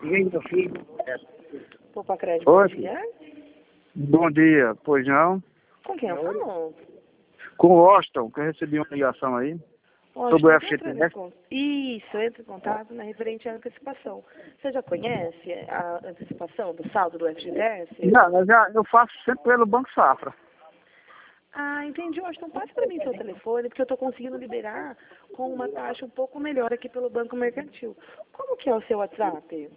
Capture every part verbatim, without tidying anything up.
Gente, filho. Poupa Crédito, Oi. bom dia. Bom dia, pois não? Com quem eu falo? Com o Austin, que eu recebi uma ligação aí. Ó, Sobre o acho que F G T entra em S. con- Isso, entra em contato na referente à antecipação. Você já conhece a antecipação do saldo do F G T S? Não, eu, já, eu faço sempre pelo Banco Safra. Ah, entendi. Então passe para mim seu telefone, porque eu estou conseguindo liberar com uma taxa um pouco melhor aqui pelo Banco Mercantil. Como que é o seu WhatsApp?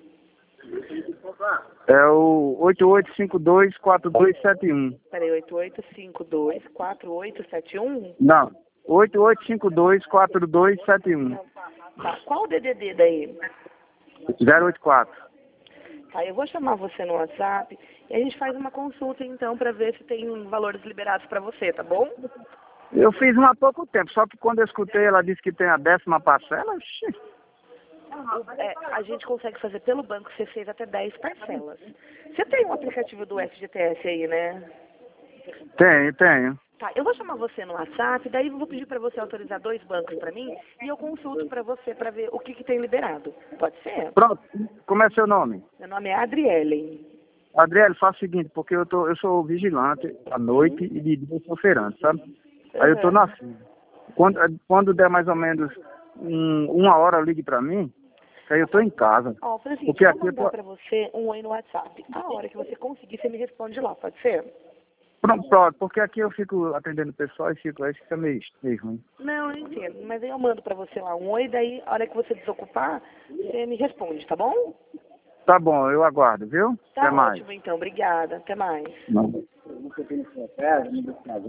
É o oito oito cinco dois quatro dois sete um. Peraí, oito oito cinco dois quatro oito sete um? Não, oito oito cinco dois quatro dois sete um. Tá, qual o D D D daí? zero oito quatro. Tá, eu vou chamar você no WhatsApp e a gente faz uma consulta então para ver se tem valores liberados para você, tá bom? Eu fiz uma há pouco tempo, só que quando eu escutei ela disse que tem a décima parcela. Xi. O- é, a gente consegue fazer pelo banco C seis até dez parcelas. Você tem um aplicativo do F G T S aí, né? Tenho, tenho. Tá, eu vou chamar você no WhatsApp, daí eu vou pedir para você autorizar dois bancos para mim e eu consulto para você para ver o que, que tem liberado. Pode ser? Pronto, como é seu nome? Meu nome é Adriele. Adriele, faz o seguinte, porque eu, tô, eu sou vigilante à noite e de dia eu sou feirante, sabe? Aí eu tô Uhum. na fila. Quando, quando der mais ou menos um, uma hora, ligue pra mim, que aí eu tô em casa. Ó, faz assim, Porque eu vou aqui eu mandar tô... para você um oi no WhatsApp. A hora que você conseguir, você me responde lá, pode ser? Pronto, pronto, porque aqui eu fico atendendo o pessoal e fico, aí fica meio, meio ruim. Não, eu entendo. Mas aí eu mando pra você lá um oi, daí a hora que você desocupar, você me responde, tá bom? Tá bom, eu aguardo, viu? Tá Até mais. ótimo então, obrigada. Até mais. Não.